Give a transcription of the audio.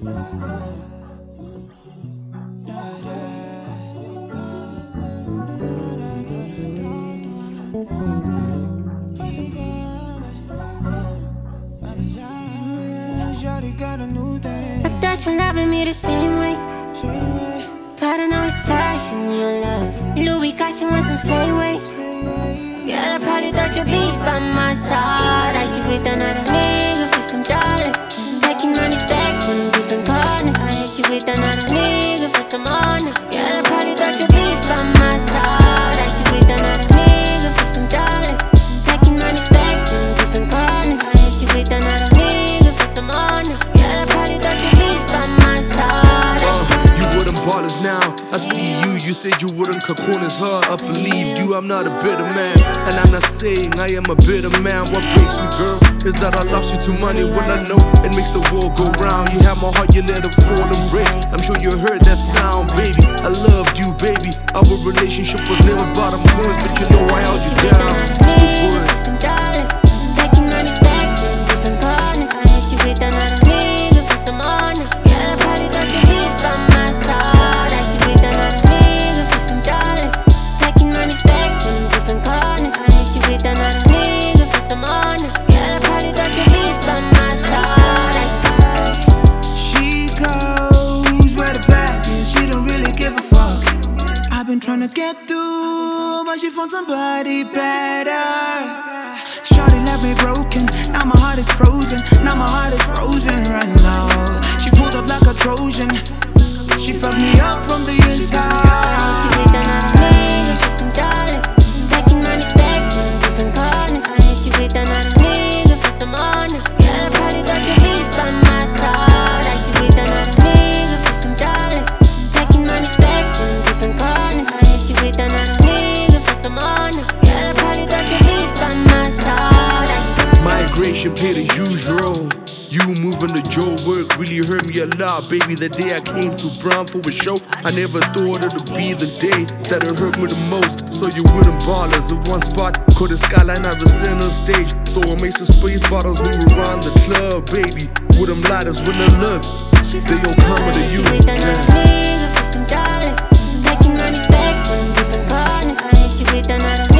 I thought you loving me the same way, but I know it's fashion you love. Louis got you in some stay-away. Yeah, I probably thought you'd be by my side. I you with another nigga for some dollars, taking money stacks in different corners. I hit you with another nigga for some honor. Yeah, I probably thought you'd be by my side. I you with another nigga for some dollars, taking money stacks in different corners. I hit you with another nigga for some honor. Yeah, I probably thought you'd be by my side. You wouldn't ballers now. I see you, you said you wouldn't cut corners, huh? I believed you, I'm not a bitter man. And I'm not saying I am a bitter man. What breaks me, girl, is that I lost you to money. When I know it makes the world go round. You have my heart, you let it fall and break. I'm sure you heard that sound, baby. I loved you, baby. Our relationship was never bottom coins, but you know I held you down. It's the word. For some dollars, taking money stacks in different corners. I hit you with another nigga for some honor. Yeah, I probably thought you'd be by my side. I hit you with another nigga for some dollars, taking money stacks in different corners. I hit you with another nigga for some honor. Yeah, I probably thought you'd be by my side. She goes where the bag is, she don't really give a fuck. I've been trying to get through, but she found somebody better. Shawty left me broken, now my heart is frozen. Now my heart is frozen right now. She pulled up like a Trojan, she fucked me up from the inside. I hit you with another nigga for some dollars, taking money stacks in different corners. I hit you with another nigga for some honor. Yeah, I probably thought you'd be by my side. I hit you with another nigga for some dollars, taking money stacks in different corners. I hit you with another nigga for some honor. Yeah, I probably thought you'd be by my side. Migration paid as usual. You moving to Joe work really hurt me a lot, baby. The day I came to Brown for a show, I never thought it'd be the day that it hurt me the most. So you wouldn't ballers in one spot, caught the skyline at the center stage. So I made some space bottles move around the club, baby. With them lighters when they look, they all coming to you. With another nigga for some dollars, taking money stacks in different corners. I hit you with another